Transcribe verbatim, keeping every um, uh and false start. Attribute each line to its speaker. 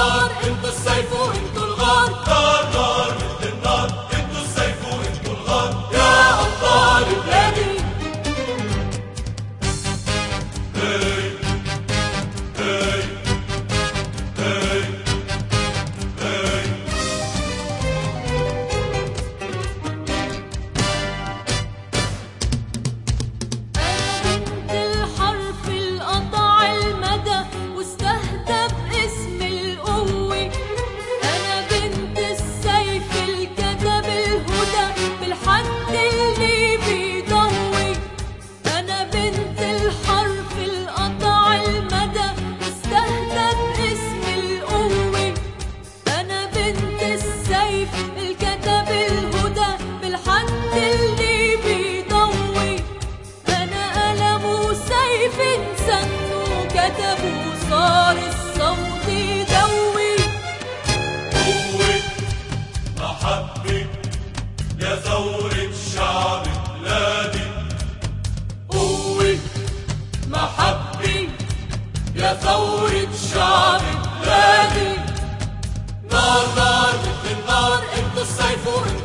Speaker 1: نار انتوا السيف وانتوا الغار،
Speaker 2: نار نار مثل النار انتوا السيف وانتوا الغار.
Speaker 1: يا أبطال بلادي.
Speaker 2: هي هي هي هي
Speaker 3: أنا بنت الحرف القطع المدى واستهدف اسم القوة. أنا بنت السيف الكتب الهدى بالحد اللي بيضوي. أنا بنت الحرف القطع المدى واستهدف اسم القوة. أنا بنت السيف الكتب الهدى بالحد اللي بيضوي. أنا قلم وسيف سنوا كتبوا صار الصوت يدوي.
Speaker 2: قوة محبة يا ثورة شعب بلادي.
Speaker 1: قوة محبة يا ثورة شعب بلادي. نار نار مثل النار انتوا السيف وانتوا